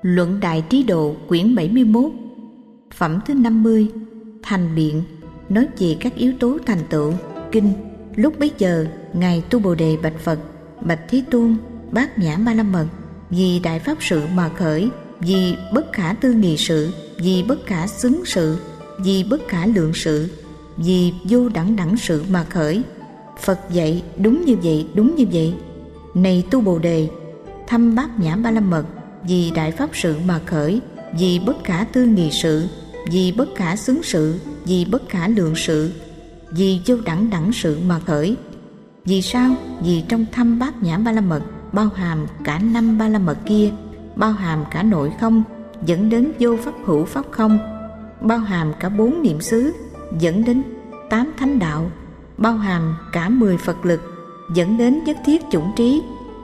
Luận Đại Trí Độ quyển 71, phẩm thứ 50, Thành Biện, nói về các yếu tố thành tựu. Kinh. Lúc bấy giờ, Ngài Tu Bồ Đề bạch Phật: Bạch Thế Tôn, Bát Nhã Ba La Mật, vì đại pháp sự mà khởi, vì bất khả tư nghị sự, vì bất khả xứng sự, vì bất khả lượng sự, vì vô đẳng đẳng sự mà khởi. Phật dạy: đúng như vậy, đúng như vậy. Này Tu Bồ Đề, thăm Bát Nhã Ba La Mật, vì đại pháp sự mà khởi, vì bất khả tư nghị sự, vì bất khả xứng sự, vì bất khả lượng sự, vì vô đẳng đẳng sự mà khởi. Vì sao? Vì trong thăm Bát Nhã Ba La Mật bao hàm cả 5 Ba La Mật kia, bao hàm cả nội không dẫn đến vô pháp hữu pháp không, bao hàm cả 4 niệm xứ dẫn đến 8 thánh đạo, bao hàm cả 10 Phật lực dẫn đến nhất thiết chủng trí.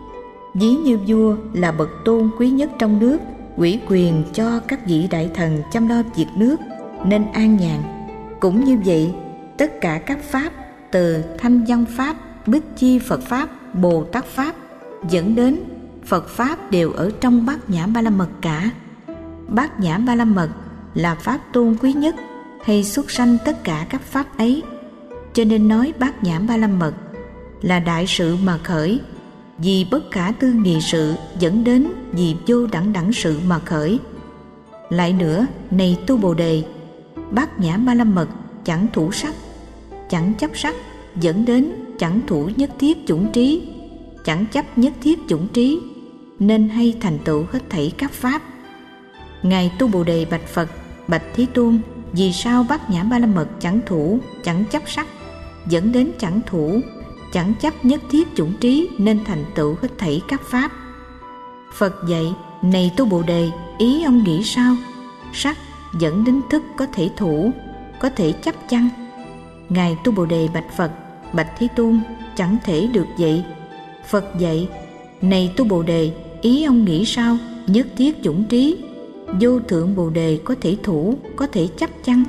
Ví như vua là bậc tôn quý nhất trong nước, ủy quyền cho các vị đại thần chăm lo việc nước nên an nhàn. Cũng như vậy, tất cả các pháp từ Thanh Văn Pháp, Bích Chi Phật Pháp, Bồ Tát Pháp dẫn đến Phật Pháp đều ở trong Bát Nhã Ba La Mật cả. Bát Nhã Ba La Mật là pháp tôn quý nhất, hay xuất sanh tất cả các pháp ấy. Cho nên nói Bát Nhã Ba La Mật là đại sự mà khởi, vì bất khả tư nghị sự dẫn đến vì vô đẳng đẳng sự mà khởi. Lại nữa, này Tu Bồ Đề, Bát Nhã Ba La Mật chẳng thủ sắc, chẳng chấp sắc dẫn đến chẳng thủ nhất thiết chủng trí, chẳng chấp nhất thiết chủng trí, nên hay thành tựu hết thảy các pháp. Ngài Tu Bồ Đề bạch Phật: Bạch Thế Tôn, vì sao Bát Nhã Ba La Mật chẳng thủ, chẳng chấp sắc dẫn đến chẳng thủ, chẳng chấp nhất thiết chủng trí, nên thành tựu hết thảy các pháp? Phật dạy: này Tu Bồ Đề, ý ông nghĩ sao? Sắc dẫn đến thức có thể thủ, có thể chấp chăng? Ngài Tu Bồ Đề bạch Phật: Bạch Thế Tôn, chẳng thể được vậy. Phật dạy: này Tu Bồ Đề, ý ông nghĩ sao? Nhất thiết chủng trí, vô thượng Bồ Đề có thể thủ, có thể chấp chăng?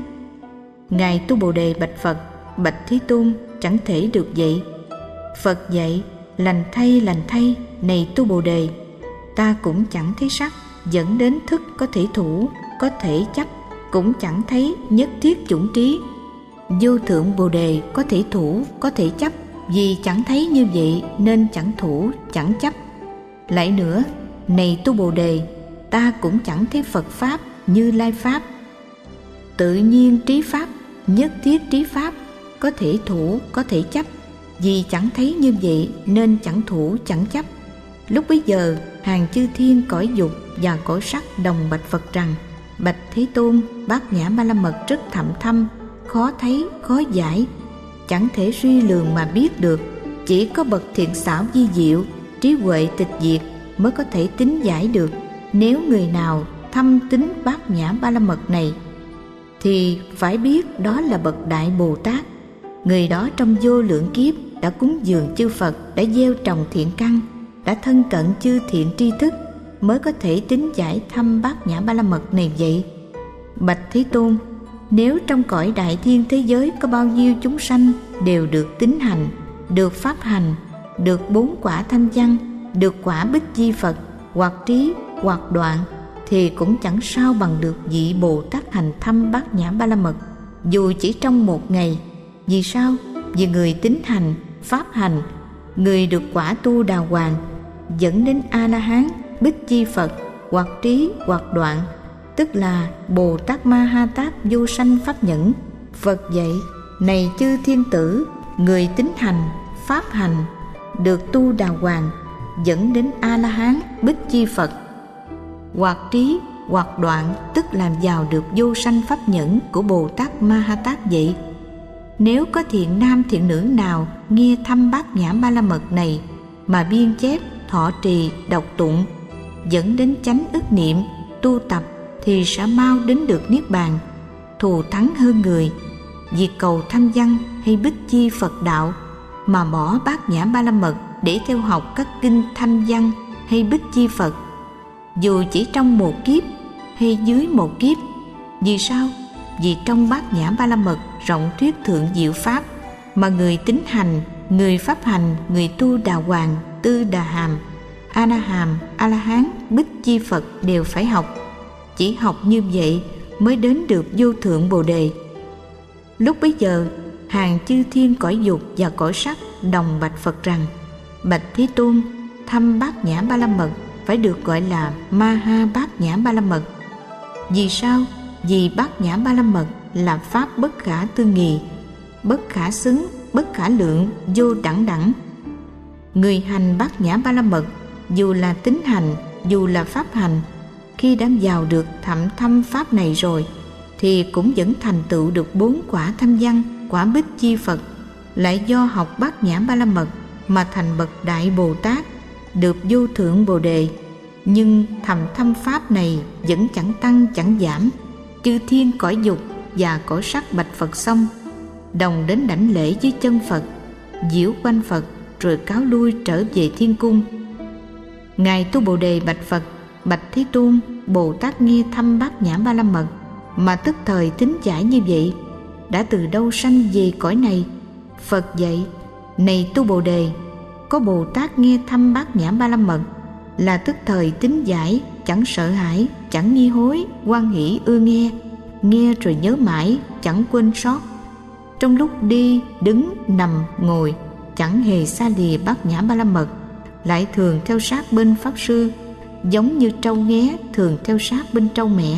Ngài Tu Bồ Đề bạch Phật: Bạch Thế Tôn, chẳng thể được vậy. Phật dạy: lành thay, này Tu Bồ Đề, ta cũng chẳng thấy sắc dẫn đến thức có thể thủ, có thể chấp, cũng chẳng thấy nhất thiết chủng trí. Vô thượng Bồ Đề có thể thủ, có thể chấp, vì chẳng thấy như vậy nên chẳng thủ, chẳng chấp. Lại nữa, này Tu Bồ Đề, ta cũng chẳng thấy Phật Pháp, Như Lai Pháp, tự nhiên trí Pháp, nhất thiết trí Pháp, có thể thủ, có thể chấp, vì chẳng thấy như vậy nên chẳng thủ, chẳng chấp. Lúc bấy giờ, hàng chư thiên cõi dục và cõi sắc đồng bạch Phật rằng: Bạch Thế Tôn, Bát Nhã Ba La Mật rất thậm thâm, khó thấy, khó giải, chẳng thể suy lường mà biết được. Chỉ có bậc thiện xảo vi diệu, trí huệ tịch diệt mới có thể tính giải được. Nếu người nào thâm tín Bát Nhã Ba La Mật này thì phải biết đó là bậc Đại Bồ Tát. Người đó trong vô lượng kiếp đã cúng dường chư Phật, đã gieo trồng thiện căn, đã thân cận chư thiện tri thức, mới có thể tính giải thăm Bát Nhã Ba La Mật này vậy. Bạch Thế Tôn, nếu trong cõi đại thiên thế giới có bao nhiêu chúng sanh đều được tín hành, được pháp hành, được 4 quả thanh văn, được quả Bích Chi Phật, hoặc trí, hoặc đoạn, thì cũng chẳng sao bằng được vị Bồ Tát hành thăm Bát Nhã Ba La Mật, dù chỉ trong một ngày. Vì sao? Vì người tín hành, pháp hành, người được quả tu đà hoàng, dẫn đến A-la-hán, Bích Chi Phật, hoặc trí, hoặc đoạn, tức là Bồ Tát Ma Ha Tát vô sanh pháp nhẫn. Phật dạy: này chư thiên tử, người tín hành, pháp hành, được tu đà hoàng, dẫn đến A-la-hán, Bích Chi Phật, hoặc trí, hoặc đoạn, tức làm vào được vô sanh pháp nhẫn của Bồ Tát Ma Ha Tát vậy. Nếu có thiện nam thiện nữ nào nghe thăm Bát Nhã Ba La Mật này mà biên chép, thọ trì, đọc tụng, dẫn đến chánh ức niệm, tu tập, thì sẽ mau đến được Niết Bàn, thù thắng hơn người. Vì cầu thanh văn hay Bích Chi Phật đạo mà bỏ Bát Nhã Ba La Mật để theo học các kinh thanh văn hay Bích Chi Phật, dù chỉ trong một kiếp hay dưới một kiếp. Vì sao? Vì trong Bát Nhã Ba La Mật rộng thuyết thượng diệu pháp, mà người tín hành, người pháp hành, người tu đà hoàng, tư đà hàm A La Hàm, A La Hán, Bích Chi Phật đều phải học. Chỉ học như vậy mới đến được vô thượng Bồ Đề. Lúc bấy giờ, hàng chư thiên cõi dục và cõi sắc đồng bạch Phật rằng: Bạch Thế Tôn, thăm Bát Nhã Ba La Mật phải được gọi là Ma Ha Bát Nhã Ba La Mật. Vì sao? Vì Bát Nhã Ba La Mật là pháp bất khả tư nghị, bất khả xứng, bất khả lượng, vô đẳng đẳng. Người hành Bát Nhã Ba La Mật, dù là tính hành, dù là pháp hành, khi đã vào được thậm thâm pháp này rồi thì cũng vẫn thành tựu được 4 quả thâm văn, quả Bích Chi Phật. Lại do học Bát Nhã Ba La Mật mà thành bậc Đại Bồ Tát, được vô thượng Bồ Đề. Nhưng thầm thâm pháp này vẫn chẳng tăng chẳng giảm. Chư thiên cõi dục và cõi sắc bạch Phật xong, đồng đến đảnh lễ với chân Phật, diễu quanh Phật, rồi cáo lui trở về thiên cung. Ngài Tu Bồ Đề bạch Phật: Bạch Thế Tôn, Bồ Tát nghe thăm Bát Nhã Ba La Mật mà tức thời tín giải như vậy, đã từ đâu sanh về cõi này? Phật dạy: Này Tu Bồ Đề, có Bồ Tát nghe thăm Bát Nhã Ba La Mật là tức thời tín giải, chẳng sợ hãi, chẳng nghi hối, hoan hỷ ưa nghe, nghe rồi nhớ mãi, chẳng quên sót. Trong lúc đi, đứng, nằm, ngồi, chẳng hề xa lìa Bát Nhã Ba La Mật, lại thường theo sát bên Pháp Sư, giống như trâu nghé thường theo sát bên trâu mẹ.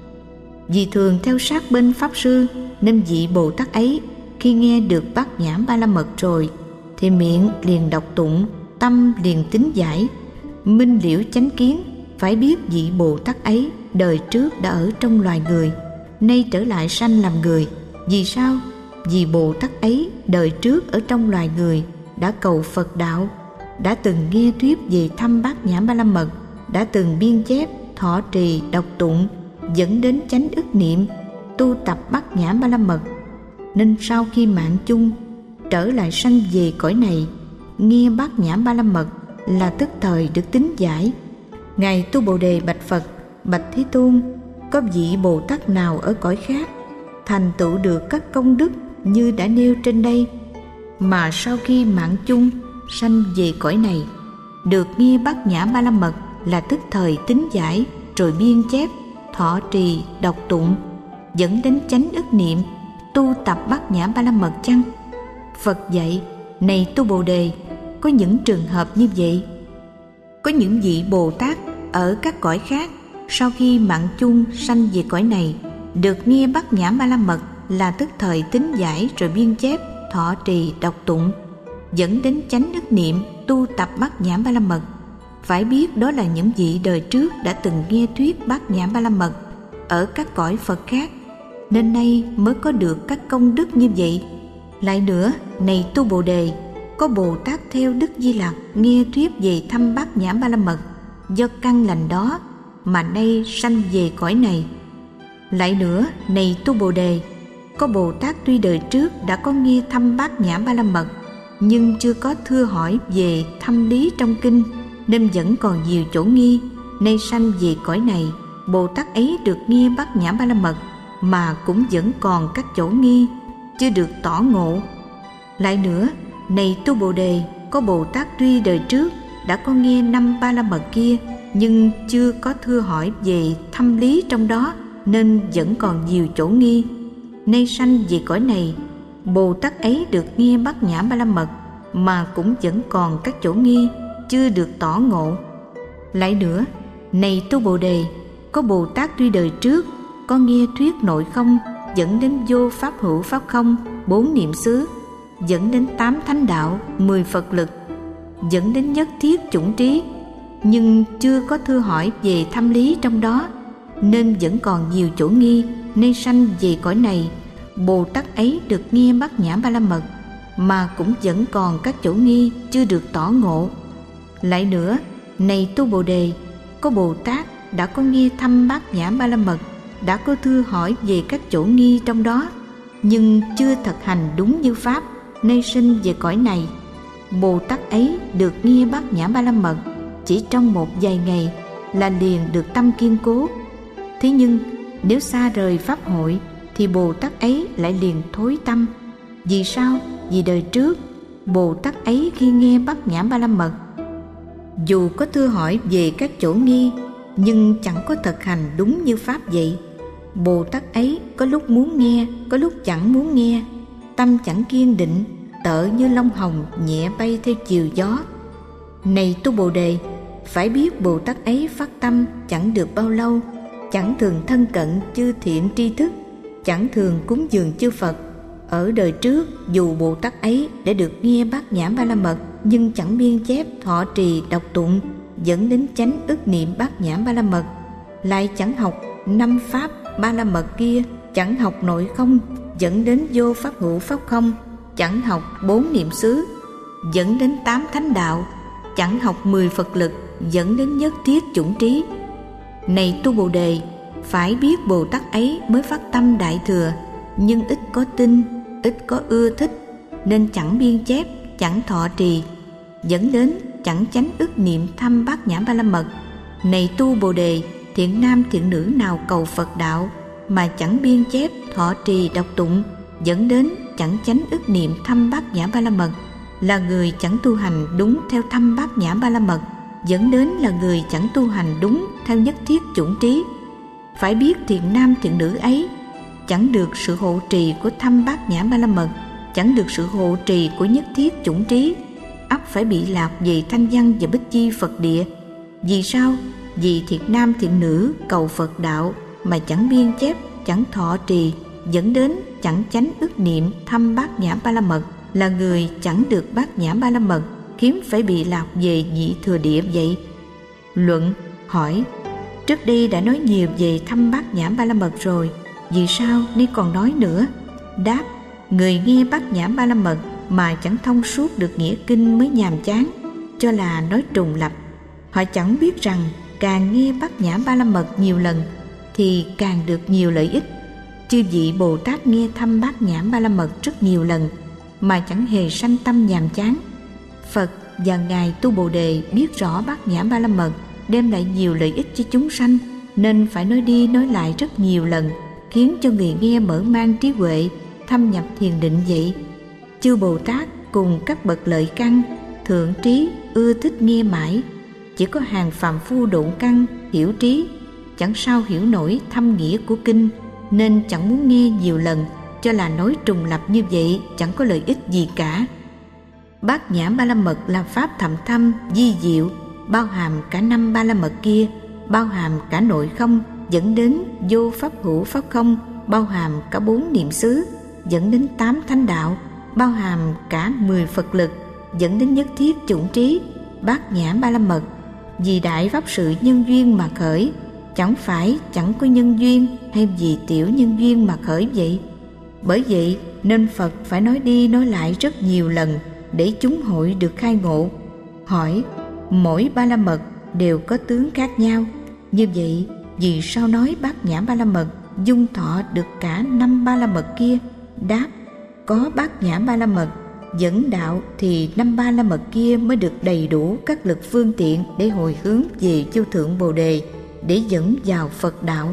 Vì thường theo sát bên Pháp Sư nên vị Bồ Tát ấy khi nghe được Bát Nhã Ba La Mật rồi thì miệng liền đọc tụng, tâm liền tín giải, minh liễu chánh kiến. Phải biết vị Bồ Tát ấy đời trước đã ở trong loài người, nay trở lại sanh làm người. Vì sao? Vì Bồ Tát ấy đời trước ở trong loài người đã cầu Phật đạo, đã từng nghe thuyết về thăm Bát Nhã Ba La Mật, đã từng biên chép, thọ trì, đọc tụng, dẫn đến chánh ức niệm, tu tập Bát Nhã Ba La Mật, nên sau khi mạng chung trở lại sanh về cõi này, nghe Bát Nhã Ba La Mật là tức thời được tín giải. Ngài Tu Bồ Đề bạch Phật: Bạch Thế Tôn, có vị Bồ Tát nào ở cõi khác thành tựu được các công đức như đã nêu trên đây, mà sau khi mạng chung sanh về cõi này, được nghe Bát Nhã Ba La Mật là tức thời tín giải, rồi biên chép, thọ trì, đọc tụng, dẫn đến chánh ức niệm, tu tập Bát Nhã Ba La Mật chăng? Phật dạy: Này Tu Bồ Đề, có những trường hợp như vậy. Có những vị Bồ Tát ở các cõi khác sau khi mạng chung sanh về cõi này, được nghe Bát Nhã Ba La Mật là tức thời tín giải, rồi biên chép, thọ trì, đọc tụng, dẫn đến chánh ức niệm, tu tập Bát Nhã Ba La Mật. Phải biết đó là những vị đời trước đã từng nghe thuyết Bát Nhã Ba La Mật ở các cõi Phật khác, nên nay mới có được các công đức như vậy. Lại nữa, này Tu Bồ Đề, có Bồ Tát theo Đức Di Lặc nghe thuyết về thăm Bát Nhã Ba La Mật, do căn lành đó mà nay sanh về cõi này. Lại nữa, này Tu Bồ Đề, có Bồ Tát tuy đời trước đã có nghe thăm Bát Nhã Ba La Mật, nhưng chưa có thưa hỏi về thâm lý trong kinh, nên vẫn còn nhiều chỗ nghi, nay sanh về cõi này. Bồ Tát ấy được nghe Bát Nhã Ba La Mật mà cũng vẫn còn các chỗ nghi, chưa được tỏ ngộ. Lại nữa, này Tu Bồ Đề, có Bồ Tát tuy đời trước đã có nghe 5 Ba La Mật kia, nhưng chưa có thưa hỏi về thâm lý trong đó, nên vẫn còn nhiều chỗ nghi, nay sanh về cõi này. Bồ Tát ấy được nghe Bát Nhã Ba La Mật mà cũng vẫn còn các chỗ nghi, chưa được tỏ ngộ. Lại nữa, này Tu Bồ Đề, có Bồ Tát tuy đời trước có nghe thuyết nội không, dẫn đến vô pháp hữu pháp không, 4 niệm xứ, dẫn đến 8 thánh đạo, 10 Phật lực, dẫn đến nhất thiết chủng trí, nhưng chưa có thưa hỏi về thâm lý trong đó, nên vẫn còn nhiều chỗ nghi, nên sanh về cõi này. Bồ Tát ấy được nghe Bát Nhã Ba La Mật mà cũng vẫn còn các chỗ nghi, chưa được tỏ ngộ. Lại nữa, này Tu Bồ Đề, có Bồ Tát đã có nghe thăm Bát Nhã Ba La Mật, đã có thưa hỏi về các chỗ nghi trong đó, nhưng chưa thực hành đúng như pháp, nên sinh về cõi này. Bồ Tát ấy được nghe Bát Nhã Ba La Mật chỉ trong một vài ngày là liền được tâm kiên cố. Thế nhưng nếu xa rời pháp hội thì Bồ Tát ấy lại liền thối tâm. Vì sao? Vì đời trước Bồ Tát ấy khi nghe Bát Nhã Ba La Mật Dù có thưa hỏi về các chỗ nghi, nhưng chẳng có thực hành đúng như Pháp vậy. Bồ Tát ấy có lúc muốn nghe, có lúc chẳng muốn nghe. Tâm chẳng kiên định, tợ như lông hồng nhẹ bay theo chiều gió. Này tu Bồ Đề, phải biết Bồ Tát ấy phát tâm chẳng được bao lâu, chẳng thường thân cận chư thiện tri thức, chẳng thường cúng dường chư Phật. Ở đời trước, dù Bồ Tát ấy đã được nghe Bát Nhã Ba La Mật, nhưng chẳng biên chép, thọ trì, đọc tụng, dẫn đến chánh ức niệm Bát Nhã Ba La Mật. Lại chẳng học 5 Pháp Ba La Mật kia, chẳng học nội không, dẫn đến vô Pháp hữu Pháp không, chẳng học 4 niệm xứ, dẫn đến 8 thánh đạo, chẳng học 10 Phật lực, dẫn đến nhất thiết chủng trí. Này tu Bồ Đề, phải biết Bồ Tát ấy mới phát tâm Đại Thừa, nhưng ít có tin, ít có ưa thích, nên chẳng biên chép, chẳng thọ trì, dẫn đến chẳng chánh ức niệm thăm Bát Nhã Ba La Mật. Này tu Bồ Đề, thiện nam thiện nữ nào cầu Phật đạo mà chẳng biên chép, thọ trì, đọc tụng, dẫn đến chẳng chánh ức niệm thăm Bát Nhã Ba La Mật, là người chẳng tu hành đúng theo thăm Bát Nhã Ba La Mật, dẫn đến là người chẳng tu hành đúng theo nhất thiết chủng trí. Phải biết thiện nam thiện nữ ấy chẳng được sự hộ trì của thăm Bát Nhã Ba La Mật, chẳng được sự hộ trì của nhất thiết chủng trí, ắt phải bị lạc về thanh văn và bích chi Phật địa. Vì sao? Vì thiện nam thiện nữ cầu Phật đạo mà chẳng biên chép, chẳng thọ trì, dẫn đến chẳng chánh ức niệm thăm Bát Nhã Ba La Mật, là người chẳng được Bát Nhã Ba La Mật, khiến phải bị lạc về nhị thừa địa vậy. Luận hỏi: trước đây đã nói nhiều về thăm Bát Nhã Ba La Mật rồi, vì sao nay còn nói nữa? Đáp: người nghe Bát Nhã Ba La Mật mà chẳng thông suốt được nghĩa kinh mới nhàm chán, cho là nói trùng lặp. Họ chẳng biết rằng càng nghe Bát Nhã Ba La Mật nhiều lần thì càng được nhiều lợi ích. Chư vị Bồ Tát nghe thăm Bát Nhã Ba La Mật rất nhiều lần mà chẳng hề sanh tâm nhàm chán. Phật và Ngài tu Bồ Đề biết rõ Bát Nhã Ba La Mật đem lại nhiều lợi ích cho chúng sanh, nên phải nói đi nói lại rất nhiều lần, khiến cho người nghe mở mang trí huệ, thâm nhập thiền định vậy. Chư Bồ Tát cùng các bậc lợi căn, thượng trí ưa thích nghe mãi, chỉ có hàng phàm phu độn căn, hiểu trí, chẳng sao hiểu nổi thâm nghĩa của kinh, nên chẳng muốn nghe nhiều lần, cho là nói trùng lặp như vậy chẳng có lợi ích gì cả. Bát Nhã Ba La Mật là pháp thậm thâm, di diệu, bao hàm cả 5 Ba La Mật kia, bao hàm cả nội không, dẫn đến vô Pháp hữu Pháp không, bao hàm cả 4 niệm xứ, dẫn đến 8 thánh đạo, bao hàm cả 10 Phật lực, dẫn đến nhất thiết chủng trí. Bát Nhã Ba La Mật vì đại pháp sự nhân duyên mà khởi, chẳng phải chẳng có nhân duyên hay vì tiểu nhân duyên mà khởi vậy. Bởi vậy nên Phật phải nói đi nói lại rất nhiều lần để chúng hội được khai ngộ. Hỏi: mỗi Ba La Mật đều có tướng khác nhau, như vậy vì sao nói Bát Nhã Ba La Mật dung thọ được cả 5 Ba La Mật kia? Đáp: có Bát Nhã Ba La Mật dẫn đạo thì 5 Ba La Mật kia mới được đầy đủ các lực phương tiện để hồi hướng về vô thượng Bồ Đề, để dẫn vào Phật đạo.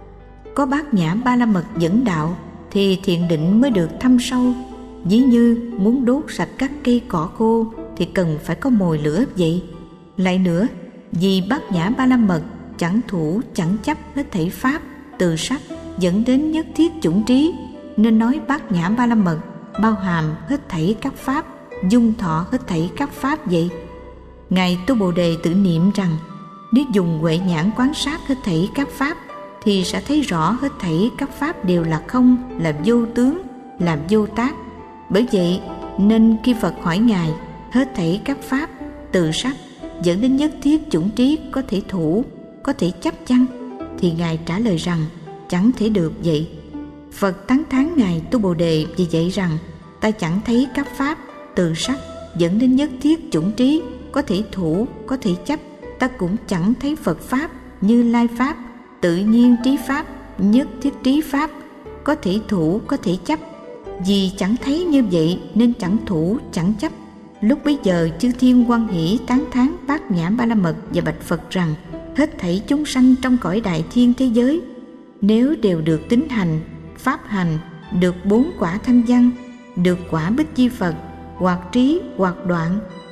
Có Bát Nhã Ba La Mật dẫn đạo thì thiền định mới được thâm sâu. Ví như muốn đốt sạch các cây cỏ khô thì cần phải có mồi lửa vậy. Lại nữa, vì Bát Nhã Ba La Mật chẳng thủ chẳng chấp hết thảy pháp từ sắc, dẫn đến nhất thiết chủng trí, nên nói Bát Nhã Ba La Mật bao hàm hết thảy các pháp, dung thọ hết thảy các pháp vậy. Ngài tu Bồ Đề tự niệm rằng nếu dùng huệ nhãn quan sát hết thảy các pháp thì sẽ thấy rõ hết thảy các pháp đều là không, là vô tướng, là vô tác. Bởi vậy nên khi Phật hỏi Ngài hết thảy các pháp từ sắc dẫn đến nhất thiết chủng trí có thể thủ, có thể chấp chăng, thì Ngài trả lời rằng chẳng thể được vậy. Phật tán thán Ngài tu Bồ Đề vì vậy rằng: ta chẳng thấy các pháp từ sắc dẫn đến nhất thiết chủng trí có thể thủ, có thể chấp. Ta cũng chẳng thấy Phật pháp, Như Lai pháp, tự nhiên trí pháp, nhất thiết trí pháp có thể thủ, có thể chấp. Vì chẳng thấy như vậy nên chẳng thủ, chẳng chấp. Lúc bấy giờ chư thiên hoan hỷ tán thán Bát Nhã Ba La Mật và bạch Phật rằng: hết thảy chúng sanh trong cõi đại thiên thế giới, nếu đều được tín hành, pháp hành, được 4 quả thanh văn, được quả bích chi Phật, hoặc trí hoặc đoạn,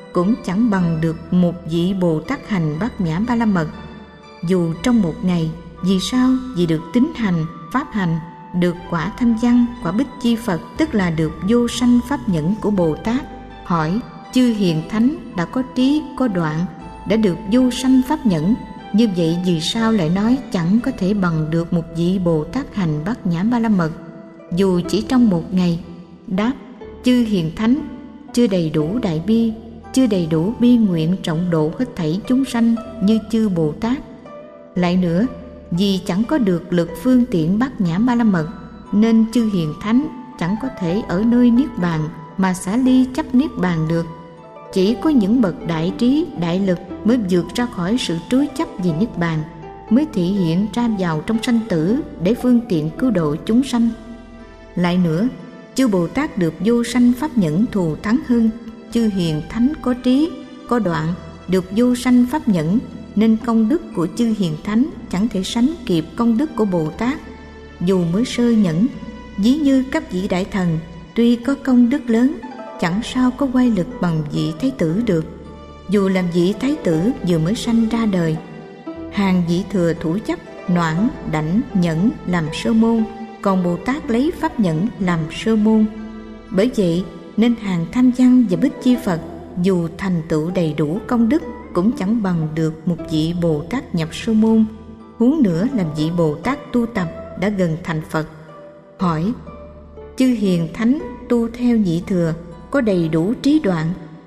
cũng chẳng bằng được một vị Bồ Tát hành Bát Nhã Ba La Mật. Dù trong một ngày, vì sao? Vì được tín hành, pháp hành, được quả Thanh Văn, quả Bích Chi Phật, tức là được vô sanh pháp nhẫn của Bồ Tát. Hỏi, chư hiền thánh đã có trí, có đoạn, đã được vô sanh pháp nhẫn, như vậy vì sao lại nói chẳng có thể bằng được một vị Bồ Tát hành Bát Nhã Ba La Mật, dù chỉ trong một ngày? Đáp, chư hiền thánh chưa đầy đủ đại bi, chưa đầy đủ bi nguyện trọng độ hết thảy chúng sanh như chư Bồ Tát. Lại nữa, vì chẳng có được lực phương tiện Bát Nhã Ba La Mật, nên chư hiền thánh chẳng có thể ở nơi niết bàn mà xả ly chấp niết bàn được. Chỉ có những bậc đại trí, đại lực mới vượt ra khỏi sự trối chấp về niết bàn, mới thị hiện ra vào trong sanh tử để phương tiện cứu độ chúng sanh. Lại nữa, chư Bồ Tát được vô sanh pháp nhẫn thù thắng hơn chư hiền thánh có trí, có đoạn, được vô sanh pháp nhẫn, nên công đức của chư hiền thánh chẳng thể sánh kịp công đức của Bồ Tát. Dù mới sơ nhẫn, ví như các vị đại thần tuy có công đức lớn, chẳng sao có oai lực bằng vị thái tử được. Dù làm vị thái tử vừa mới sanh ra đời, hàng vị thừa thủ chấp, noãn, đảnh, nhẫn làm sơ môn, còn Bồ Tát lấy pháp nhẫn làm sơ môn. Bởi vậy nên hàng Thanh Văn và Bích Chi Phật dù thành tựu đầy đủ công đức cũng chẳng bằng được một vị Bồ Tát nhập sơ môn, huống nữa làm vị Bồ Tát tu tập đã gần thành Phật. Hỏi, chư hiền thánh tu theo vị thừa có đầy đủ trí đoạn,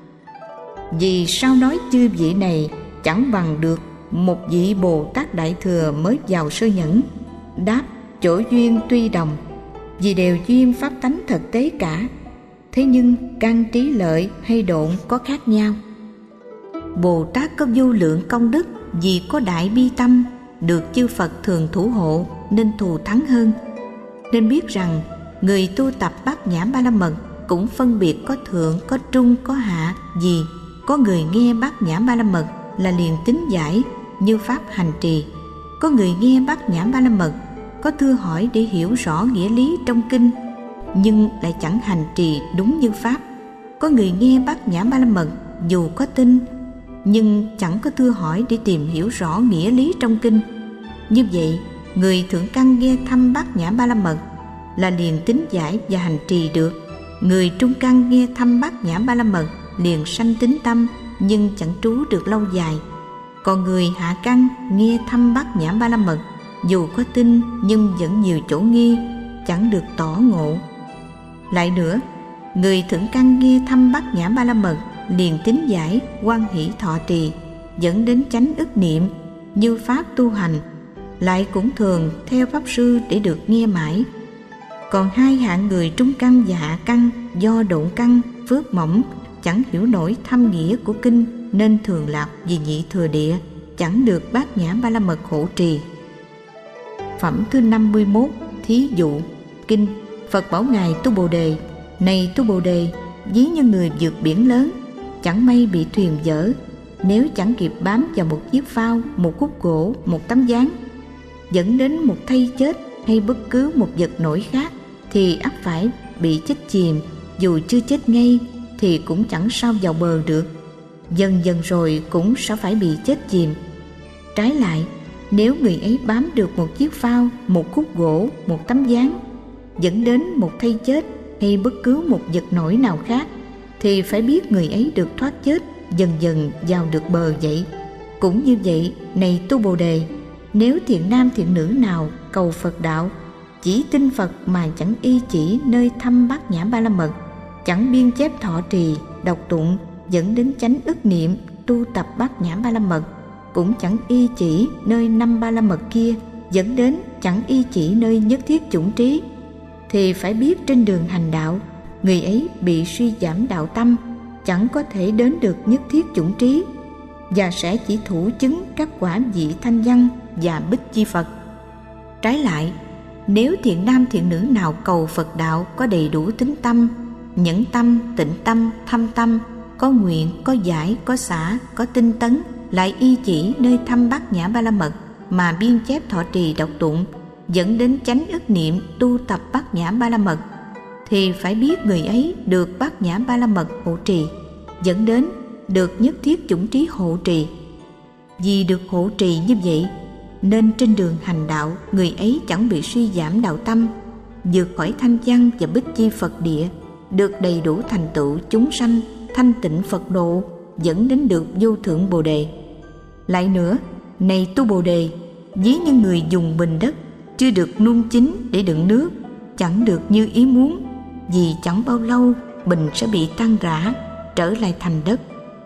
vì sao nói chư vị này chẳng bằng được một vị Bồ Tát đại thừa mới vào sơ nhẫn? Đáp, chỗ duyên tuy đồng, vì đều duyên pháp tánh thực tế cả, thế nhưng căn trí lợi hay độn có khác nhau. Bồ Tát có vô lượng công đức, vì có đại bi tâm, được chư Phật thường thủ hộ nên thù thắng hơn. Nên biết rằng người tu tập Bát Nhã Ba La Mật cũng phân biệt có thượng, có trung, có hạ. Vì có người nghe Bát Nhã Ba La Mật là liền tín giải như pháp hành trì, có người nghe Bát Nhã Ba La Mật có thưa hỏi để hiểu rõ nghĩa lý trong kinh, nhưng lại chẳng hành trì đúng như pháp. Có người nghe Bát Nhã Ba La Mật dù có tin, nhưng chẳng có thưa hỏi để tìm hiểu rõ nghĩa lý trong kinh. Như vậy, người thượng căn nghe thăm Bát Nhã Ba La Mật là liền tín giải và hành trì được. Người trung căn nghe thăm Bát Nhã Ba La Mật liền sanh tín tâm, nhưng chẳng trú được lâu dài. Còn người hạ căn nghe thăm Bát Nhã Ba La Mật dù có tin nhưng vẫn nhiều chỗ nghi, chẳng được tỏ ngộ. Lại nữa, người thượng căn nghe thăm Bát Nhã Ba La Mật liền tín giải, hoan hỷ thọ trì, dẫn đến chánh ức niệm như pháp tu hành, lại cũng thường theo pháp sư để được nghe mãi. Còn hai hạng người trung căn và hạ căn do độn căn, phước mỏng, chẳng hiểu nổi thâm nghĩa của kinh, nên thường lạc vì nhị thừa địa, chẳng được Bát Nhã Ba La Mật hộ trì. Phẩm thứ 51. Thí dụ. Kinh. Phật bảo ngài Tu Bồ Đề: này Tu Bồ Đề, ví như người vượt biển lớn, chẳng may bị thuyền dở, nếu chẳng kịp bám vào một chiếc phao, một khúc gỗ, một tấm ván, dẫn đến một thây chết hay bất cứ một vật nổi khác, thì ắt phải bị chết chìm. Dù chưa chết ngay thì cũng chẳng sao vào bờ được, dần dần rồi cũng sẽ phải bị chết chìm. Trái lại, nếu người ấy bám được một chiếc phao, một khúc gỗ, một tấm ván, dẫn đến một thây chết hay bất cứ một vật nổi nào khác, thì phải biết người ấy được thoát chết, dần dần vào được bờ vậy. Cũng như vậy, này Tu Bồ Đề, nếu thiện nam thiện nữ nào cầu Phật đạo, chỉ tin Phật mà chẳng y chỉ nơi thăm Bát Nhã Ba La Mật, chẳng biên chép thọ trì, đọc tụng, dẫn đến chánh ức niệm, tu tập Bát Nhã Ba La Mật, cũng chẳng y chỉ nơi năm Ba La Mật kia, dẫn đến chẳng y chỉ nơi nhất thiết chủng trí, thì phải biết trên đường hành đạo, người ấy bị suy giảm đạo tâm, chẳng có thể đến được nhất thiết chủng trí, và sẽ chỉ thủ chứng các quả vị Thanh Văn và Bích Chi Phật. Trái lại, nếu thiện nam thiện nữ nào cầu Phật đạo có đầy đủ tín tâm, nhẫn tâm, tịnh tâm, thâm tâm, có nguyện, có giải, có xả, có tinh tấn, lại y chỉ nơi thăm Bát Nhã Ba La Mật mà biên chép thọ trì đọc tụng, dẫn đến chánh ức niệm, tu tập Bát Nhã Ba La Mật, thì phải biết người ấy được Bát Nhã Ba La Mật hộ trì, dẫn đến được nhất thiết chủng trí hộ trì. Vì được hộ trì như vậy, nên trên đường hành đạo, người ấy chẳng bị suy giảm đạo tâm, vượt khỏi thanh văn và bích chi Phật địa, được đầy đủ thành tựu chúng sanh, thanh tịnh Phật độ, dẫn đến được vô thượng Bồ đề. Lại nữa, này tu Bồ đề, ví như người dùng bình đất chưa được nung chín để đựng nước, chẳng được như ý muốn, vì chẳng bao lâu bình sẽ bị tan rã, trở lại thành đất.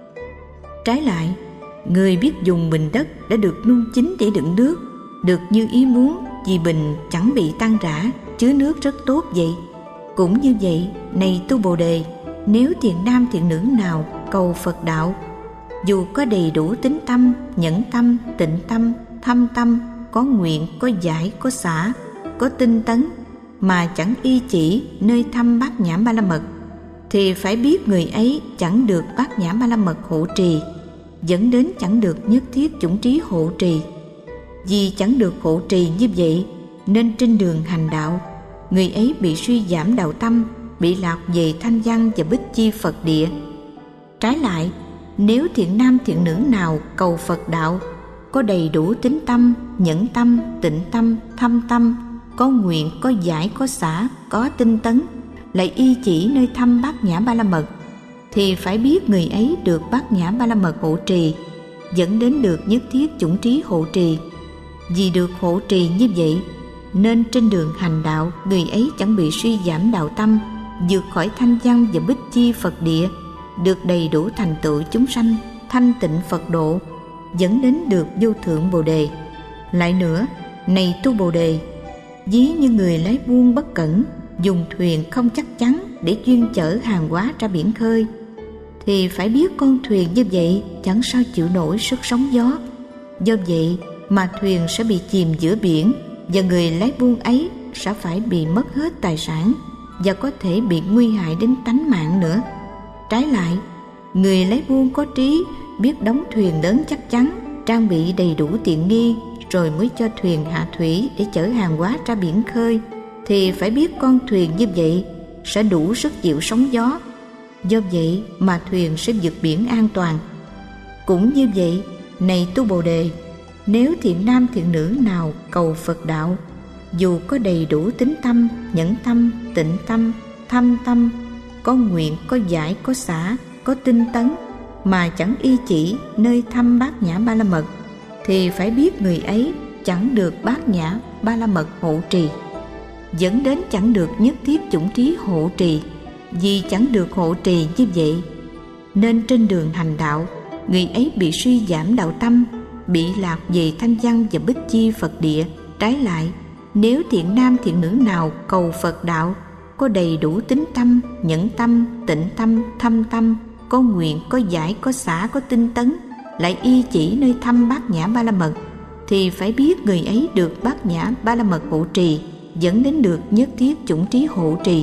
Trái lại, người biết dùng bình đất đã được nung chín để đựng nước, được như ý muốn, vì bình chẳng bị tan rã, chứa nước rất tốt vậy. Cũng như vậy, này tu Bồ đề, nếu thiện nam thiện nữ nào cầu Phật đạo, dù có đầy đủ tín tâm, nhẫn tâm, tịnh tâm, thâm tâm, có nguyện, có giải, có xả, có tinh tấn, mà chẳng y chỉ nơi thăm Bát Nhã Ba La Mật, thì phải biết người ấy chẳng được Bát Nhã Ba La Mật hộ trì, dẫn đến chẳng được nhất thiết chủng trí hộ trì. Vì chẳng được hộ trì như vậy, nên trên đường hành đạo, người ấy bị suy giảm đạo tâm, bị lạc về thanh văn và bích chi Phật địa. Trái lại, nếu thiện nam thiện nữ nào cầu Phật đạo, có đầy đủ tín tâm, nhẫn tâm, tịnh tâm, thâm tâm, có nguyện, có giải, có xả, có tinh tấn, lại y chỉ nơi thăm Bát Nhã Ba La Mật, thì phải biết người ấy được Bát Nhã Ba La Mật hộ trì, dẫn đến được nhất thiết chủng trí hộ trì. Vì được hộ trì như vậy, nên trên đường hành đạo, người ấy chẳng bị suy giảm đạo tâm, vượt khỏi thanh văn và bích chi Phật địa, được đầy đủ thành tựu chúng sanh, thanh tịnh Phật độ, dẫn đến được vô thượng Bồ đề. Lại nữa, này tu Bồ đề, ví như người lái buôn bất cẩn, dùng thuyền không chắc chắn để chuyên chở hàng hóa ra biển khơi, thì phải biết con thuyền như vậy chẳng sao chịu nổi sức sóng gió. Do vậy mà thuyền sẽ bị chìm giữa biển, và người lái buôn ấy sẽ phải bị mất hết tài sản, và có thể bị nguy hại đến tánh mạng nữa. Trái lại, người lái buôn có trí, biết đóng thuyền lớn chắc chắn, trang bị đầy đủ tiện nghi, rồi mới cho thuyền hạ thủy để chở hàng hóa ra biển khơi, thì phải biết con thuyền như vậy sẽ đủ sức chịu sóng gió. Do vậy mà thuyền sẽ vượt biển an toàn. Cũng như vậy, này tu Bồ đề, nếu thiện nam thiện nữ nào cầu Phật đạo, dù có đầy đủ tín tâm, nhẫn tâm, tịnh tâm, thâm tâm, có nguyện, có giải, có xả, có tinh tấn, mà chẳng y chỉ nơi thăm Bát Nhã Ba La Mật, thì phải biết người ấy chẳng được Bát Nhã Ba La Mật hộ trì, dẫn đến chẳng được nhất thiết chủng trí hộ trì. Vì chẳng được hộ trì như vậy, nên trên đường hành đạo, người ấy bị suy giảm đạo tâm, bị lạc về thanh văn và bích chi Phật địa. Trái lại, nếu thiện nam thiện nữ nào cầu Phật đạo, có đầy đủ tín tâm, nhẫn tâm, tịnh tâm, thâm tâm, có nguyện, có giải, có xả, có tinh tấn, lại y chỉ nơi thăm Bát Nhã Ba La Mật, thì phải biết người ấy được Bát Nhã Ba La Mật hộ trì, dẫn đến được nhất thiết chủng trí hộ trì.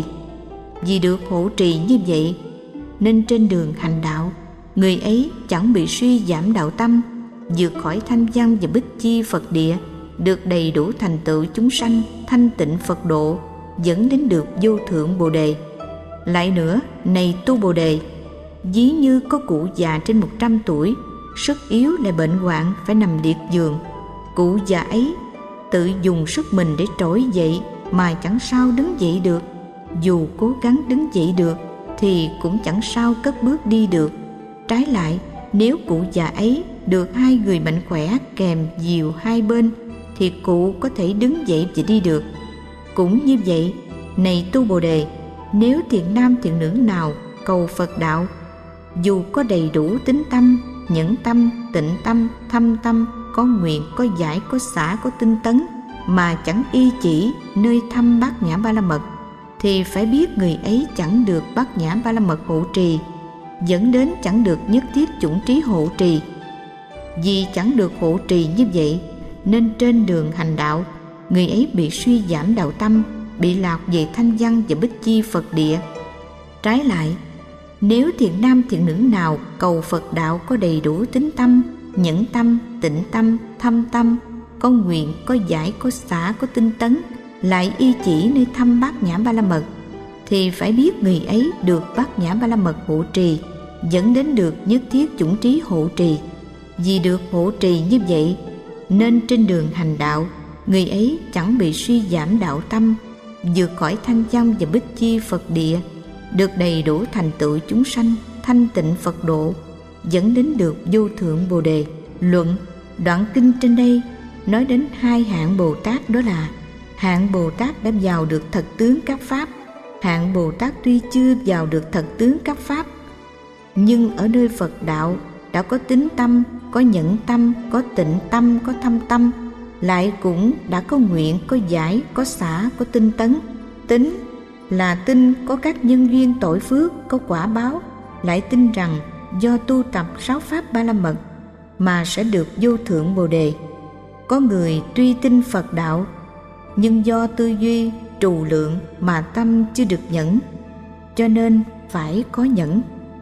Vì được hộ trì như vậy, nên trên đường hành đạo, người ấy chẳng bị suy giảm đạo tâm, vượt khỏi thanh văn và bích chi Phật địa, được đầy đủ thành tựu chúng sanh, thanh tịnh Phật độ, dẫn đến được vô thượng Bồ đề. Lại nữa, này tu Bồ đề, ví như có cụ già trên 100 tuổi, sức yếu lại bệnh hoạn phải nằm liệt giường. Cụ già ấy tự dùng sức mình để trỗi dậy mà chẳng sao đứng dậy được. Dù cố gắng đứng dậy được thì cũng chẳng sao cất bước đi được. Trái lại, nếu cụ già ấy được hai người mạnh khỏe kèm dìu hai bên, thì cụ có thể đứng dậy và đi được. Cũng như vậy, này tu Bồ đề, nếu thiện nam thiện nữ nào cầu Phật đạo, dù có đầy đủ tín tâm, nhẫn tâm, tịnh tâm, thâm tâm, có nguyện, có giải, có xả, có tinh tấn, mà chẳng y chỉ nơi thăm Bát Nhã Ba La Mật, thì phải biết người ấy chẳng được Bát Nhã Ba La Mật hộ trì, dẫn đến chẳng được nhất thiết chủng trí hộ trì. Vì chẳng được hộ trì như vậy, nên trên đường hành đạo, người ấy bị suy giảm đạo tâm, bị lạc về thanh văn và bích chi Phật địa. Trái lại, nếu thiện nam thiện nữ nào cầu Phật đạo có đầy đủ tín tâm, nhẫn tâm, tịnh tâm, thâm tâm, có nguyện, có giải, có xả, có tinh tấn, lại y chỉ nơi thăm Bát Nhã Ba La Mật, thì phải biết người ấy được Bát Nhã Ba La Mật hộ trì, dẫn đến được nhất thiết chủng trí hộ trì. Vì được hộ trì như vậy nên trên đường hành đạo, người ấy chẳng bị suy giảm đạo tâm, vượt khỏi thanh văn và bích chi Phật địa, được đầy đủ thành tựu chúng sanh, thanh tịnh Phật độ, dẫn đến được vô thượng Bồ Đề. Luận: đoạn kinh trên đây nói đến hai hạng Bồ Tát, đó là hạng Bồ Tát đã vào được thật tướng các pháp, hạng Bồ Tát tuy chưa vào được thật tướng các pháp, nhưng ở nơi Phật đạo đã có tín tâm, có nhẫn tâm, có tịnh tâm, có thâm tâm, lại cũng đã có nguyện, có giải, có xả, có tinh tấn. Tín là tin có các nhân duyên tội phước, có quả báo, lại tin rằng do tu tập 6 pháp Ba La Mật mà sẽ được vô thượng Bồ Đề. Có người tuy tin Phật đạo, nhưng do tư duy trù lượng mà tâm chưa được nhẫn, cho nên phải có nhẫn.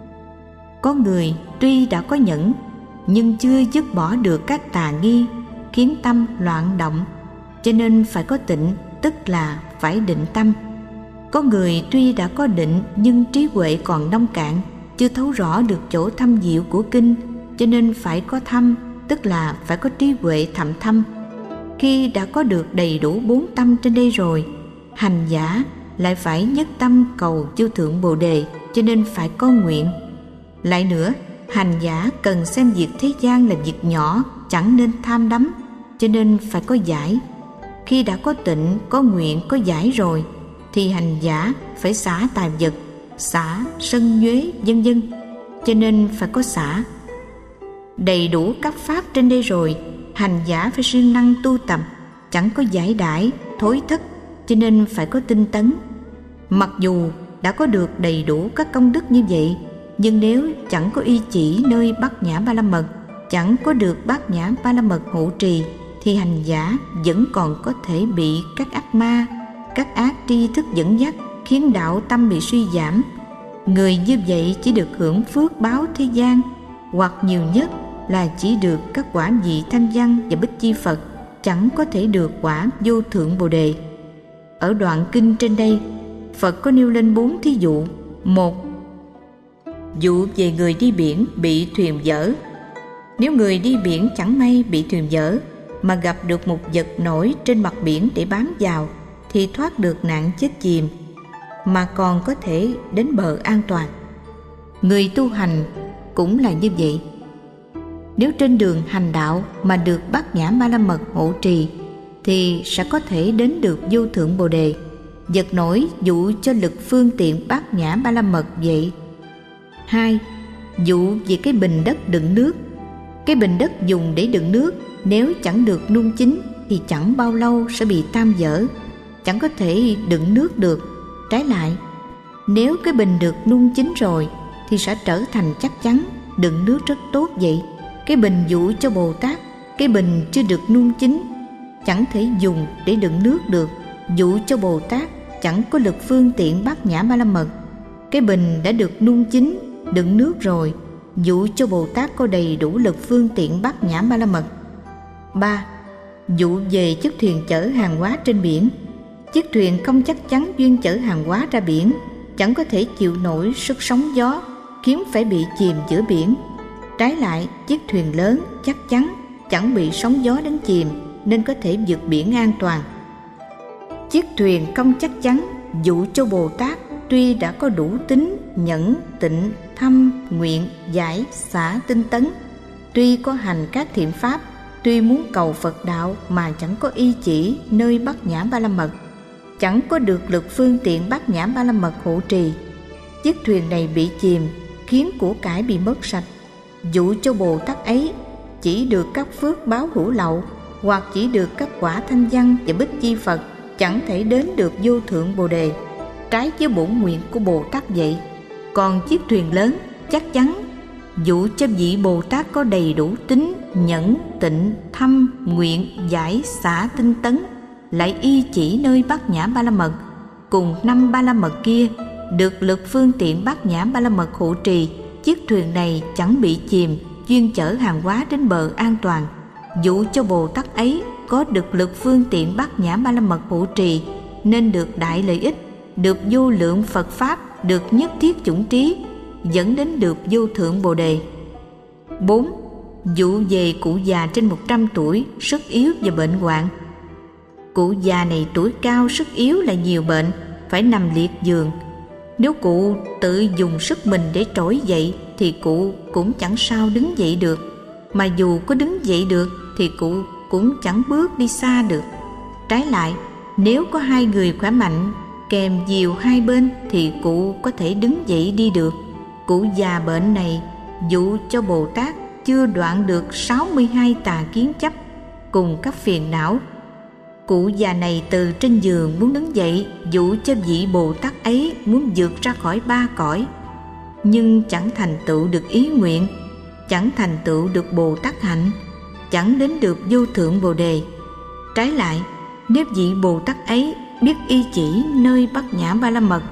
Có người tuy đã có nhẫn, nhưng chưa dứt bỏ được các tà nghi, khiến tâm loạn động, cho nên phải có tịnh, tức là phải định tâm. Có người tuy đã có định, nhưng trí huệ còn nông cạn, chưa thấu rõ được chỗ thâm diệu của kinh, cho nên phải có thâm, tức là phải có trí huệ thậm thâm. Khi đã có được đầy đủ 4 tâm trên đây rồi, hành giả lại phải nhất tâm cầu vô thượng Bồ Đề, cho nên phải có nguyện. Lại nữa, hành giả cần xem việc thế gian là việc nhỏ, chẳng nên tham đắm, cho nên phải có giải. Khi đã có tịnh, có nguyện, có giải rồi, thì hành giả phải xả tài vật, xả sân nhuế, vân vân, cho nên phải có xả. Đầy đủ các pháp trên đây rồi, hành giả phải siêng năng tu tập, chẳng có giải đãi, thối thất, cho nên phải có tinh tấn. Mặc dù đã có được đầy đủ các công đức như vậy, nhưng nếu chẳng có y chỉ nơi Bát Nhã Ba La Mật, chẳng có được Bát Nhã Ba La Mật hộ trì, thì hành giả vẫn còn có thể bị các ác ma, các ác tri thức dẫn dắt, khiến đạo tâm bị suy giảm. Người như vậy chỉ được hưởng phước báo thế gian, hoặc nhiều nhất là chỉ được các quả vị thanh văn và bích chi Phật, chẳng có thể được quả vô thượng Bồ Đề. Ở đoạn kinh trên đây, Phật có nêu lên 4 thí dụ. 1. Dụ về người đi biển bị thuyền dở. Nếu người đi biển chẳng may bị thuyền dở, mà gặp được một vật nổi trên mặt biển để bám vào, thì thoát được nạn chết chìm, mà còn có thể đến bờ an toàn. Người tu hành cũng là như vậy. Nếu trên đường hành đạo mà được Bát Nhã Ba La Mật hộ trì, thì sẽ có thể đến được vô thượng Bồ Đề. Vật nổi dụ cho lực phương tiện Bát Nhã Ba La Mật vậy. 2. Dụ về cái bình đất đựng nước. Cái bình đất dùng để đựng nước, nếu chẳng được nung chín thì chẳng bao lâu sẽ bị tan vỡ, chẳng có thể đựng nước được. Trái lại, nếu cái bình được nung chín rồi thì sẽ trở thành chắc chắn, đựng nước rất tốt vậy. Cái bình dụ cho Bồ Tát, cái bình chưa được nung chín, chẳng thể dùng để đựng nước được. Dụ cho Bồ Tát chẳng có lực phương tiện Bát Nhã Ba La Mật. Cái bình đã được nung chín, đựng nước rồi, dụ cho Bồ Tát có đầy đủ lực phương tiện Bát Nhã Ba La Mật. 3. Dụ về chiếc thuyền chở hàng hóa trên biển. Chiếc thuyền không chắc chắn duyên chở hàng hóa ra biển, chẳng có thể chịu nổi sức sóng gió, khiến phải bị chìm giữa biển. Trái lại, chiếc thuyền lớn chắc chắn, chẳng bị sóng gió đánh chìm, nên có thể vượt biển an toàn. Chiếc thuyền không chắc chắn dụ cho Bồ Tát tuy đã có đủ tín, nhẫn, tịnh, thâm, nguyện, giải, xả, tinh tấn, tuy có hành các thiện pháp, tuy muốn cầu Phật đạo mà chẳng có y chỉ nơi Bát Nhã Ba La Mật, chẳng có được lực phương tiện Bát Nhã Ba La Mật hộ trì, chiếc thuyền này bị chìm, khiến của cải bị mất sạch. Dụ cho Bồ Tát ấy chỉ được các phước báo hữu lậu, hoặc chỉ được các quả thanh văn và bích chi Phật, chẳng thể đến được vô thượng Bồ Đề, trái với bổn nguyện của Bồ Tát vậy. Còn chiếc thuyền lớn chắc chắn dụ cho vị Bồ Tát có đầy đủ tín, nhẫn, tịnh, thâm, nguyện, giải, xả, tinh tấn, lại y chỉ nơi Bát Nhã Ba La Mật cùng 5 Ba La Mật kia, được lực phương tiện Bát Nhã Ba La Mật hộ trì, chiếc thuyền này chẳng bị chìm, chuyên chở hàng hóa đến bờ an toàn. Dụ cho Bồ Tát ấy có được lực phương tiện Bát Nhã Ba La Mật hộ trì, nên được đại lợi ích, được vô lượng Phật pháp, được nhất thiết chủng trí, dẫn đến được vô thượng Bồ Đề. 4. Vụ về cụ già trên 100 tuổi, sức yếu và bệnh hoạn. Cụ già này tuổi cao, sức yếu, là nhiều bệnh, phải nằm liệt giường. Nếu cụ tự dùng sức mình để trỗi dậy thì cụ cũng chẳng sao đứng dậy được, mà dù có đứng dậy được thì cụ cũng chẳng bước đi xa được. Trái lại, nếu có hai người khỏe mạnh kèm dìu hai bên thì cụ có thể đứng dậy đi được. Cụ già bệnh này dụ cho Bồ Tát chưa đoạn được 62 tà kiến chấp cùng các phiền não. Cụ già này từ trên giường muốn đứng dậy dụ cho vị Bồ Tát ấy muốn vượt ra khỏi 3 cõi, nhưng chẳng thành tựu được ý nguyện, chẳng thành tựu được Bồ Tát hạnh, chẳng đến được vô thượng Bồ Đề. Trái lại, nếu vị Bồ Tát ấy biết y chỉ nơi Bát Nhã Ba La Mật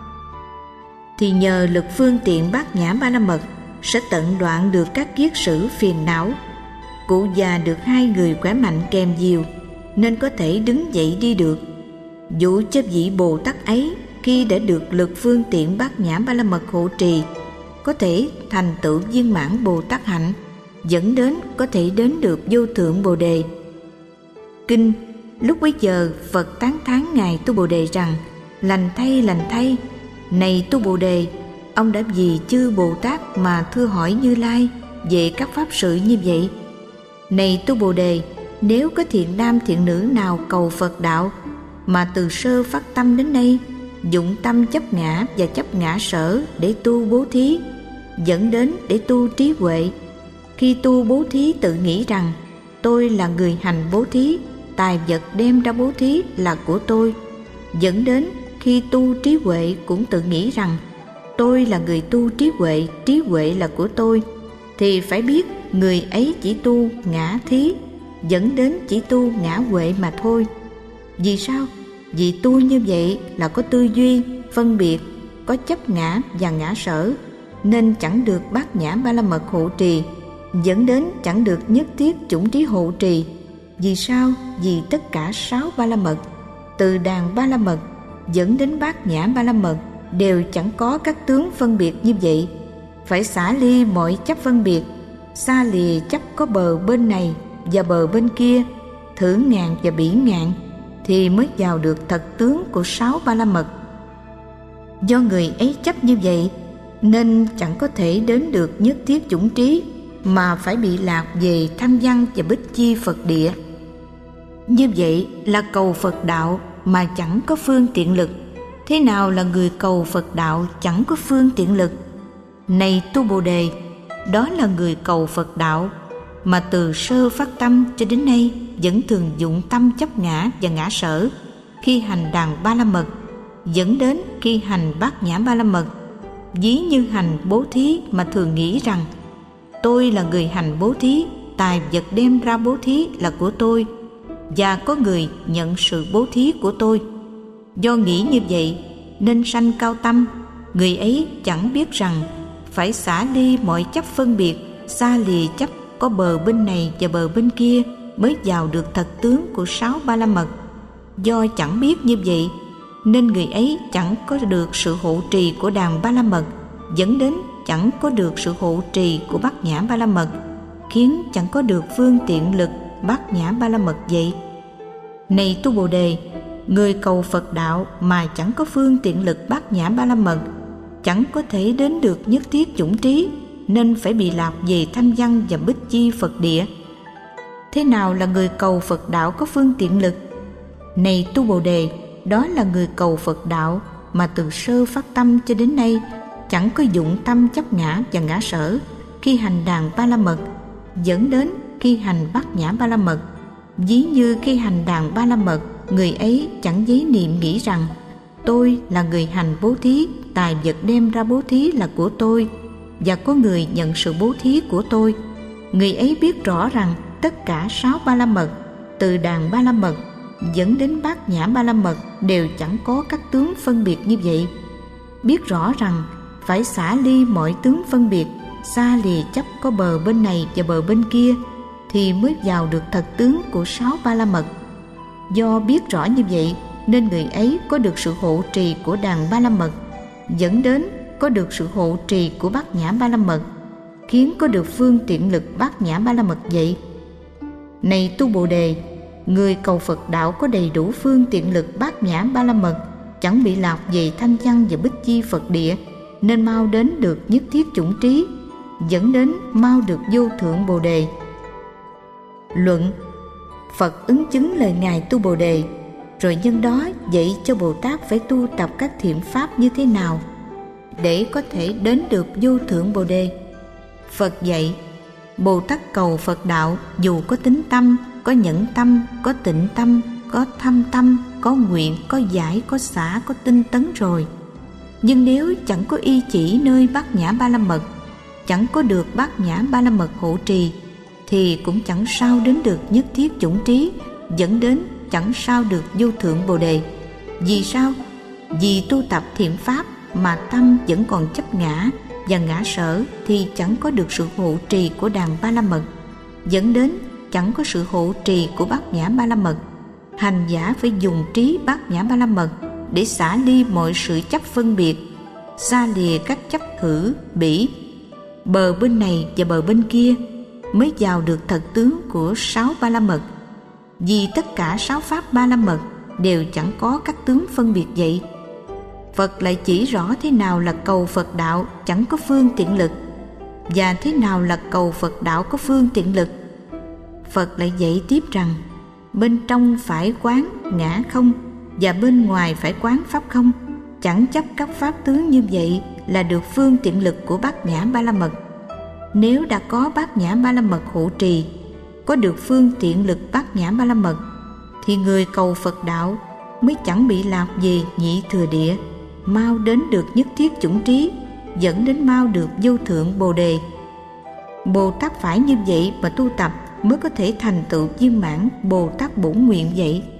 thì nhờ lực phương tiện Bát Nhã Ba La Mật sẽ tận đoạn được các kiết sử phiền não. Cụ già được hai người khỏe mạnh kèm dìu nên có thể đứng dậy đi được. Dụ cho vị Bồ Tát ấy khi đã được lực phương tiện Bát Nhã Ba La Mật hộ trì, có thể thành tựu viên mãn Bồ Tát hạnh, dẫn đến có thể đến được vô thượng Bồ Đề. Kinh. Lúc bấy giờ Phật tán thán ngài Tu Bồ Đề rằng: lành thay, này Tu Bồ Đề, ông đã vì chư Bồ Tát mà thưa hỏi Như Lai về các pháp sự như vậy. Này Tu Bồ Đề, nếu có thiện nam thiện nữ nào cầu Phật đạo mà từ sơ phát tâm đến nay dụng tâm chấp ngã và chấp ngã sở để tu bố thí, dẫn đến để tu trí huệ. Khi tu bố thí tự nghĩ rằng tôi là người hành bố thí, tài vật đem ra bố thí là của tôi, dẫn đến khi tu trí huệ cũng tự nghĩ rằng tôi là người tu trí huệ là của tôi, thì phải biết người ấy chỉ tu ngã thí, dẫn đến chỉ tu ngã huệ mà thôi. Vì sao? Vì tu như vậy là có tư duy, phân biệt, có chấp ngã và ngã sở, nên chẳng được Bát Nhã Ba La Mật hộ trì, dẫn đến chẳng được nhất thiết chủng trí hộ trì. Vì sao? Vì tất cả 6 Ba La Mật, từ đàn Ba La Mật dẫn đến Bát Nhã Ba La Mật đều chẳng có các tướng phân biệt như vậy. Phải xả ly mọi chấp phân biệt, xa lìa chấp có bờ bên này và bờ bên kia, thử ngàn và bỉ ngạn, thì mới vào được thật tướng của 6 Ba La Mật. Do người ấy chấp như vậy nên chẳng có thể đến được nhất thiết chủng trí, mà phải bị lạc về Thanh Văn và Bích Chi Phật Địa. Như vậy là cầu Phật đạo mà chẳng có phương tiện lực. Thế nào là người cầu Phật đạo chẳng có phương tiện lực? Này Tu Bồ Đề, đó là người cầu Phật đạo mà từ sơ phát tâm cho đến nay vẫn thường dụng tâm chấp ngã và ngã sở khi hành đàn Ba La Mật, dẫn đến khi hành Bát Nhã Ba La Mật, ví như hành bố thí mà thường nghĩ rằng tôi là người hành bố thí, tài vật đem ra bố thí là của tôi, và có người nhận sự bố thí của tôi. Do nghĩ như vậy nên sanh cao tâm. Người ấy chẳng biết rằng phải xả ly mọi chấp phân biệt, xa lìa chấp có bờ bên này và bờ bên kia mới vào được thật tướng của 6 Ba La Mật. Do chẳng biết như vậy nên người ấy chẳng có được sự hộ trì của đàn Ba La Mật, dẫn đến chẳng có được sự hộ trì của Bát Nhã Ba La Mật, khiến chẳng có được phương tiện lực Bát Nhã Ba La Mật vậy. Này Tu Bồ Đề, người cầu Phật đạo mà chẳng có phương tiện lực Bát Nhã Ba La Mật, chẳng có thể đến được nhất thiết chủng trí, nên phải bị lạc về Thanh Văn và Bích Chi Phật Địa. Thế nào là người cầu Phật đạo có phương tiện lực? Này Tu Bồ Đề, đó là người cầu Phật đạo mà từ sơ phát tâm cho đến nay chẳng có dụng tâm chấp ngã và ngã sở khi hành đàn Ba La Mật, dẫn đến khi hành Bát Nhã Ba La Mật. Ví như khi hành đàn Ba La Mật, người ấy chẳng giấy niệm nghĩ rằng tôi là người hành bố thí, tài vật đem ra bố thí là của tôi, và có người nhận sự bố thí của tôi. Người ấy biết rõ rằng tất cả 6 Ba La Mật, từ đàn Ba La Mật dẫn đến Bát Nhã Ba La Mật đều chẳng có các tướng phân biệt như vậy. Biết rõ rằng phải xả ly mọi tướng phân biệt, xa lìa chấp có bờ bên này và bờ bên kia, thì mới vào được thật tướng của 6 Ba La Mật. Do biết rõ như vậy nên người ấy có được sự hộ trì của đàn Ba La Mật, dẫn đến có được sự hộ trì của Bát Nhã Ba La Mật, khiến có được phương tiện lực Bát Nhã Ba La Mật vậy. Này tu Bồ Đề, người cầu Phật đạo có đầy đủ phương tiện lực Bát Nhã Ba La Mật, chẳng bị lạc về thanh văn và bích chi Phật địa, nên mau đến được nhất thiết chủng trí, dẫn đến mau được vô thượng Bồ Đề. Luận: Phật ứng chứng lời ngài tu Bồ Đề, rồi nhân đó dạy cho Bồ Tát phải tu tập các thiện pháp như thế nào để có thể đến được vô thượng Bồ Đề. Phật dạy: Bồ Tát cầu Phật đạo dù có tín tâm, có nhẫn tâm, có tịnh tâm, có thâm tâm, có nguyện, có giải, có xả, có tinh tấn rồi, nhưng nếu chẳng có y chỉ nơi Bát Nhã Ba La Mật, chẳng có được Bát Nhã Ba La Mật hộ trì, thì cũng chẳng sao đến được nhất thiết chủng trí, dẫn đến chẳng sao được vô thượng Bồ Đề. Vì sao? Vì tu tập thiện pháp mà tâm vẫn còn chấp ngã và ngã sở, thì chẳng có được sự hộ trì của đàn Ba La Mật, dẫn đến chẳng có sự hộ trì của Bát Nhã Ba La Mật. Hành giả phải dùng trí Bát Nhã Ba La Mật để xả ly mọi sự chấp phân biệt, xa lìa các chấp thử bỉ, bờ bên này và bờ bên kia, mới vào được thật tướng của 6 Ba La Mật. Vì tất cả 6 pháp Ba La Mật đều chẳng có các tướng phân biệt vậy. Phật lại chỉ rõ thế nào là cầu Phật đạo chẳng có phương tiện lực, và thế nào là cầu Phật đạo có phương tiện lực. Phật lại dạy tiếp rằng bên trong phải quán ngã không, và bên ngoài phải quán pháp không. Chẳng chấp các pháp tướng như vậy là được phương tiện lực của Bát Nhã Ba La Mật. Nếu đã có Bát Nhã Ba La Mật hộ trì, có được phương tiện lực Bát Nhã Ba La Mật, thì người cầu Phật đạo mới chẳng bị lạc về nhị thừa địa, mau đến được nhất thiết chủng trí, dẫn đến mau được vô thượng Bồ Đề. Bồ Tát phải như vậy mà tu tập mới có thể thành tựu viên mãn Bồ Tát bổn nguyện vậy.